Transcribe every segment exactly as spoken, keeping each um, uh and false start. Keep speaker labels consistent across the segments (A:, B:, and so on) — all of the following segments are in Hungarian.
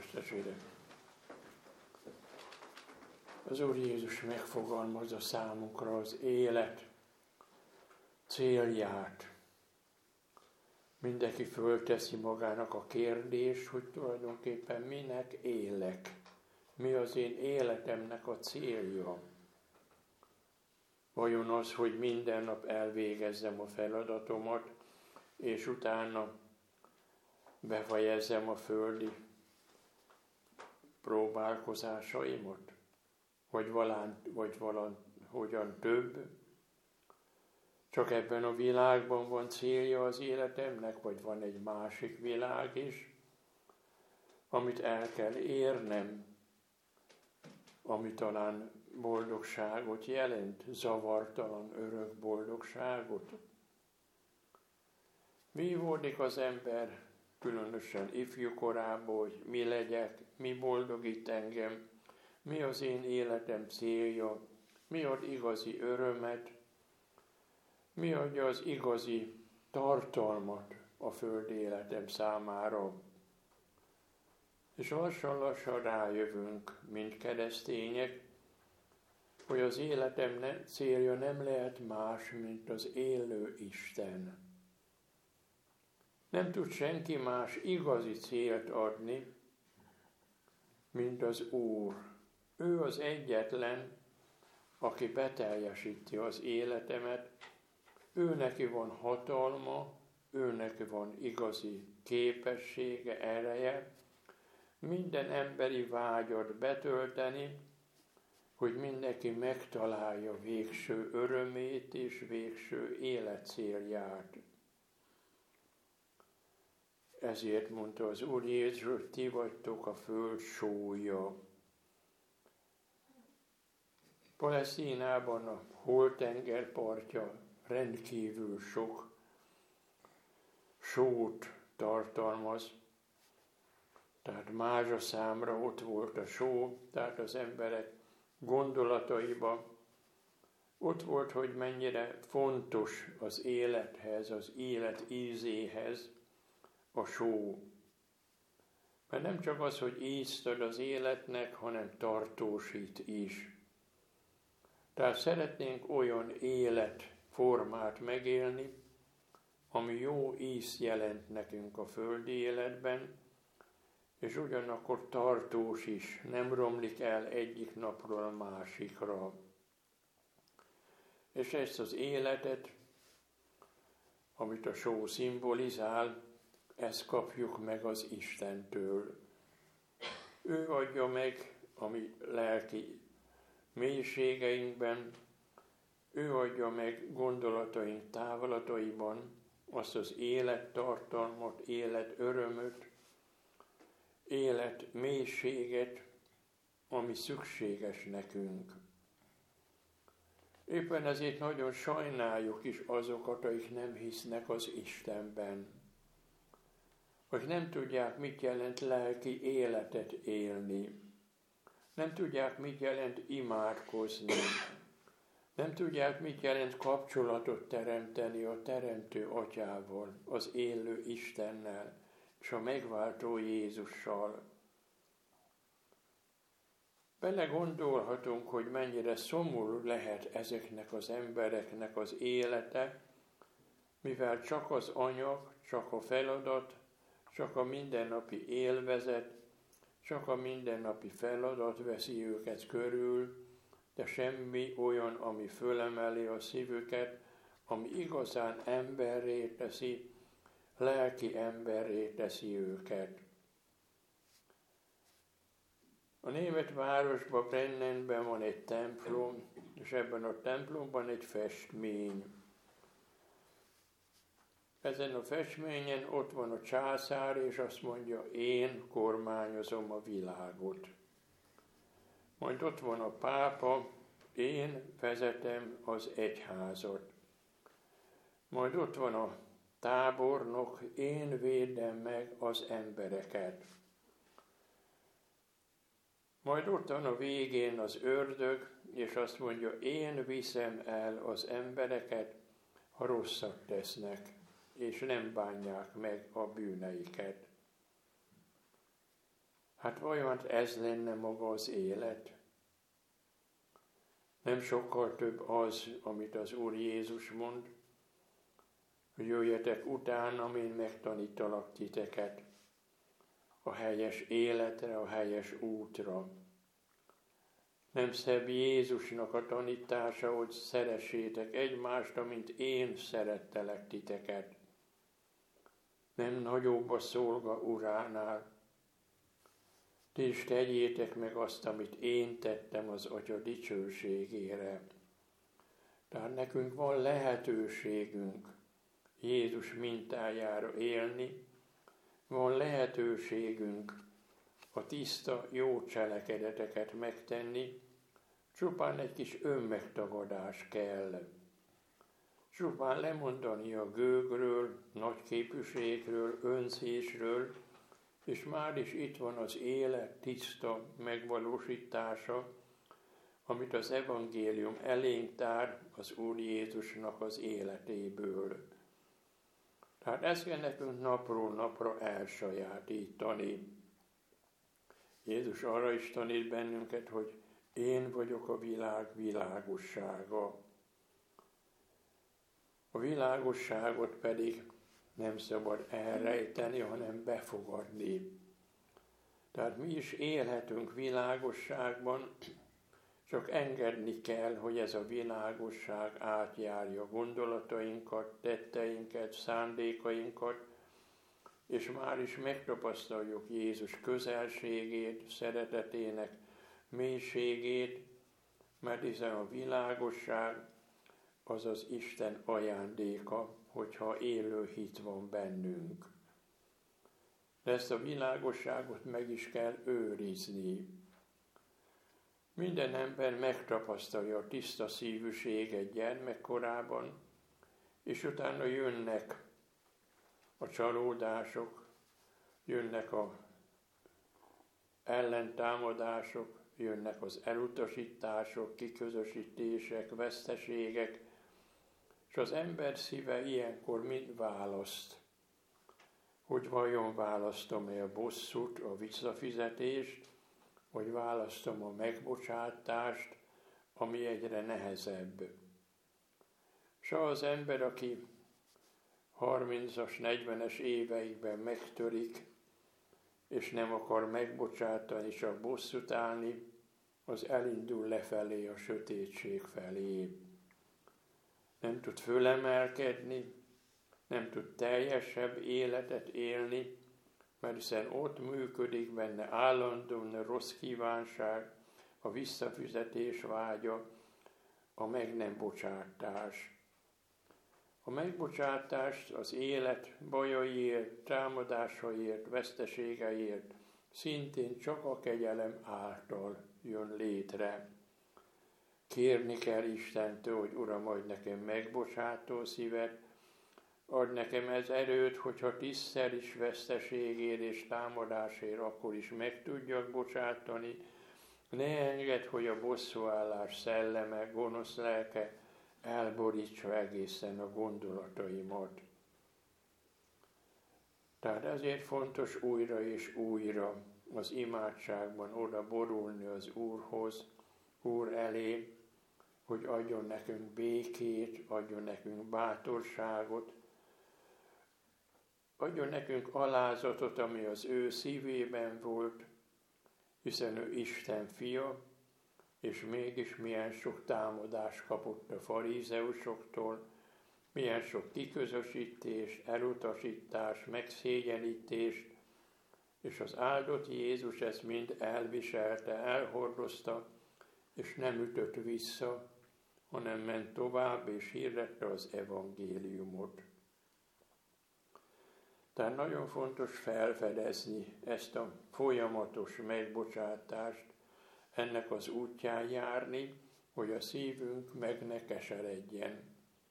A: testvérek! Az Úr Jézus megfogalmazza számunkra az élet célját. Mindenki fölteszi magának a kérdést, hogy tulajdonképpen minek élek. Mi az én életemnek a célja? Vajon az, hogy minden nap elvégezzem a feladatomat, és utána befejezzem a földi próbálkozásaimat? Vagy valán, vagy valán, hogyan több? Csak ebben a világban van célja az életemnek, vagy van egy másik világ is, amit el kell érnem, ami talán boldogságot jelent, zavartalan, örök boldogságot. Vívódik az ember, különösen ifjú korában, hogy mi legyek, mi boldogít engem, mi az én életem célja, mi ad igazi örömet, mi adja az igazi tartalmat a földi életem számára. És lassan-lassan rájövünk, mint keresztények, hogy az életem ne, célja nem lehet más, mint az élő Isten. Nem tud senki más igazi célt adni, mint az Úr. Ő az egyetlen, aki beteljesíti az életemet, ő neki van hatalma, ő neki van igazi képessége, ereje, minden emberi vágyat betölteni, hogy mindenki megtalálja végső örömét és végső életcélját. Ezért mondta az Úr Jézus, hogy ti vagytok a föld sója. Palesztinában a Holtenger partja rendkívül sok sót tartalmaz, tehát mázsa számra ott volt a só, tehát az emberek gondolataiban ott volt, hogy mennyire fontos az élethez, az élet ízéhez a só. Mert nem csak az, hogy ízt ad az életnek, hanem tartósít is. Tehát szeretnénk olyan életformát megélni, ami jó ízt jelent nekünk a földi életben, és ugyanakkor tartós is, nem romlik el egyik napról a másikra. És ezt az életet, amit a só szimbolizál, ezt kapjuk meg az Istentől. Ő adja meg a mi lelki mélységeinkben, ő adja meg gondolataink távolataiban azt az élettartalmat, életörömöt, élet mélységet, ami szükséges nekünk. Éppen ezért nagyon sajnáljuk is azokat, akik nem hisznek az Istenben, hogy nem tudják, mit jelent lelki életet élni, nem tudják, mit jelent imádkozni, nem tudják, mit jelent kapcsolatot teremteni a Teremtő Atyával, az élő Istennel és a megváltó Jézussal. Belegondolhatunk, hogy mennyire szomorú lehet ezeknek az embereknek az élete, mivel csak az anyag, csak a feladat, csak a mindennapi élvezet, csak a mindennapi feladat veszi őket körül, de semmi olyan, ami fölemeli a szívüket, ami igazán emberré teszi, lelki emberré teszi őket. A német városban, Brennenben van egy templom, és ebben a templomban egy festmény. Ezen a festményen ott van a császár, és azt mondja, én kormányozom a világot. Majd ott van a pápa, én vezetem az egyházat. Majd ott van a tábornok, én védem meg az embereket. Majd ott van a végén az ördög, és azt mondja, én viszem el az embereket, ha rosszat tesznek, és nem bánják meg a bűneiket. Hát vajon ez lenne maga az élet? Nem sokkal több az, amit az Úr Jézus mond, hogy jöjjetek utánam, én megtanítalak titeket a helyes életre, a helyes útra. Nem szebb Jézusnak a tanítása, hogy szeressétek egymást, amint én szerettelek titeket. Nem nagyobb a szolga uránál. Ti is tegyétek meg azt, amit én tettem az Atya dicsőségére. Tehát nekünk van lehetőségünk Jézus mintájára élni, van lehetőségünk a tiszta, jó cselekedeteket megtenni, csupán egy kis önmegtagadás kell. Csupán lemondani a gőgről, nagyképűségről, önzésről, és már is itt van az élet tiszta megvalósítása, amit az evangélium elénk tár az Úr Jézusnak az életéből. Tehát ezt kell nekünk napról napra elsajátítani. Jézus arra is tanít bennünket, hogy én vagyok a világ világossága. A világosságot pedig nem szabad elrejteni, hanem befogadni. Tehát mi is élhetünk világosságban, csak engedni kell, hogy ez a világosság átjárja gondolatainkat, tetteinket, szándékainkat, és már is megtapasztaljuk Jézus közelségét, szeretetének mélységét, mert hiszen a világosság az az Isten ajándéka, hogyha élő hit van bennünk. De ezt a világosságot meg is kell őrizni. Minden ember megtapasztalja a tiszta szívűséget gyermekkorában, és utána jönnek a csalódások, jönnek az ellentámadások, jönnek az elutasítások, kiközösítések, veszteségek, és az ember szíve ilyenkor mind választ, hogy vajon választom-e a bosszút, a visszafizetést, vagy választom a megbocsátást, ami egyre nehezebb. És az ember, aki harmincas, negyvenes éveikben megtörik, és nem akar megbocsátani, és a bosszút állni, az elindul lefelé a sötétség felé. Nem tud fölemelkedni, nem tud teljesebb életet élni, mert hiszen ott működik benne állandóan a rossz kívánság, a visszafizetés vágya, a meg nem bocsátás. A megbocsátást az élet bajaiért, támadásaiért, veszteségeiért szintén csak a kegyelem által jön létre. Kérni kell Istentől, hogy Uram, adj nekem megbocsátó szívet, adj nekem ez erőt, hogyha tízszer is veszteségért és támadásért, akkor is meg tudjak bocsátani. Ne engedd, hogy a bosszúállás szelleme, gonosz lelke elborítsa egészen a gondolataimat. Tehát ezért fontos újra és újra az imádságban oda borulni az Úrhoz, Úr elé, hogy adjon nekünk békét, adjon nekünk bátorságot, adjon nekünk alázatot, ami az ő szívében volt, hiszen ő Isten fia, és mégis milyen sok támadást kapott a farizeusoktól, milyen sok kiközösítést, elutasítást, megszégyenítést, és az áldott Jézus ezt mind elviselte, elhordozta, és nem ütött vissza, hanem ment tovább, és hirdette az evangéliumot. Tehát nagyon fontos felfedezni ezt a folyamatos megbocsátást, ennek az útján járni, hogy a szívünk meg ne keseredjen.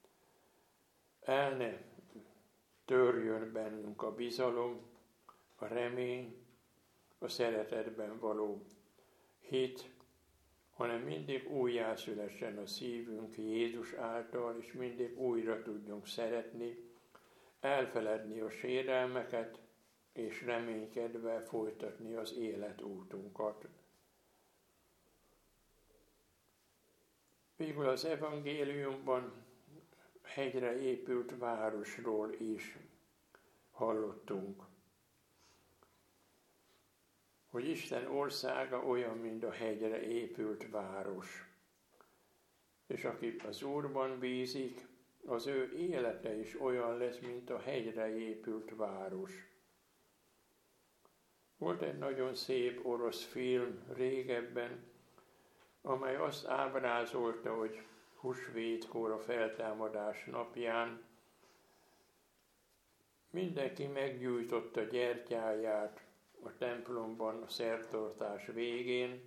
A: El ne törjön bennünk a bizalom, a remény, a szeretetben való hit, hanem mindig újjászülessen a szívünk Jézus által, és mindig újra tudjunk szeretni, elfeledni a sérelmeket, és reménykedve folytatni az életútunkat. Végül az evangéliumban hegyre épült városról is hallottunk, hogy Isten országa olyan, mint a hegyre épült város. És aki az Úrban bízik, az ő élete is olyan lesz, mint a hegyre épült város. Volt egy nagyon szép orosz film régebben, amely azt ábrázolta, hogy húsvétkor, a feltámadás napján mindenki meggyújtotta gyertyáját a templomban a szertartás végén,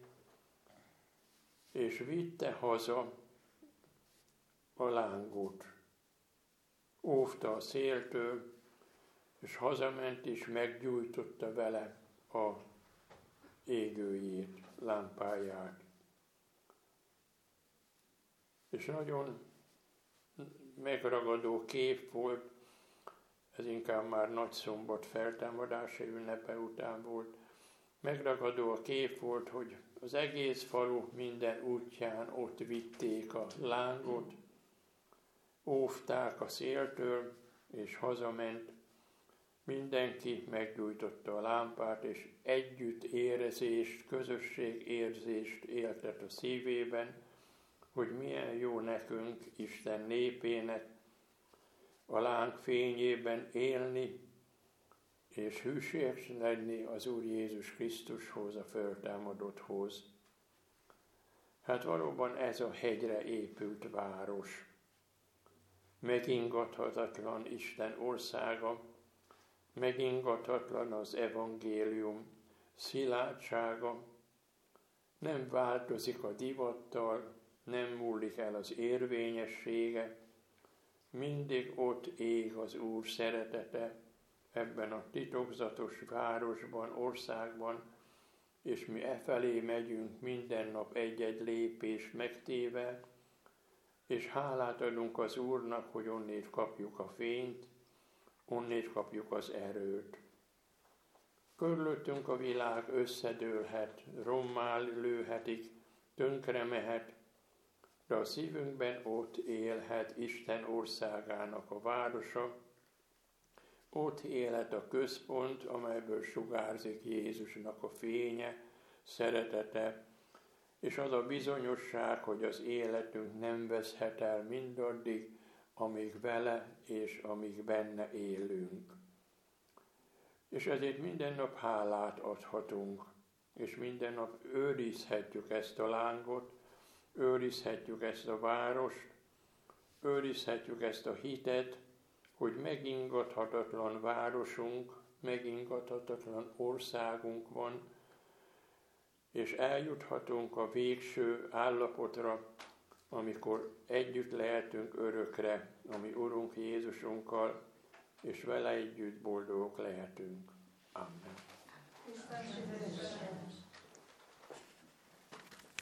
A: és vitte haza a lángot. Óvta a széltől, és hazament és meggyújtotta vele a égőjét, lámpáját. És nagyon megragadó kép volt, ez inkább már Nagyszombat feltámadása ünnepe után volt. Megragadó a kép volt, hogy az egész falu minden útján ott vitték a lángot, óvták a széltől, és hazament. Mindenki meggyújtotta a lámpát, és együtt érezést, közösségérzést éltet a szívében, hogy milyen jó nekünk, Isten népének, a láng fényében élni, és hűséges lenni az Úr Jézus Krisztushoz, a föltámadotthoz. Hát valóban ez a hegyre épült város. Megingathatatlan Isten országa, megingathatatlan az evangélium szilárdsága, nem változik a divattal, nem múlik el az érvényessége, mindig ott ég az Úr szeretete ebben a titokzatos városban, országban, és mi e felé megyünk minden nap egy-egy lépést megtéve, és hálát adunk az Úrnak, hogy onnét kapjuk a fényt, onnét kapjuk az erőt. Körülöttünk a világ összedőlhet, rommá lőhetik, tönkre mehet, de a szívünkben ott élhet Isten országának a városa, ott élhet a központ, amelyből sugárzik Jézusnak a fénye, szeretete, és az a bizonyosság, hogy az életünk nem veszhet el mindaddig, amíg vele és amíg benne élünk. És ezért minden nap hálát adhatunk, és minden nap őrizhetjük ezt a lángot, őrizhetjük ezt a várost, őrizhetjük ezt a hitet, hogy megingathatatlan városunk, megingathatatlan országunk van, és eljuthatunk a végső állapotra, amikor együtt lehetünk örökre, a mi Urunk Jézusunkkal, és vele együtt boldogok lehetünk. Amen.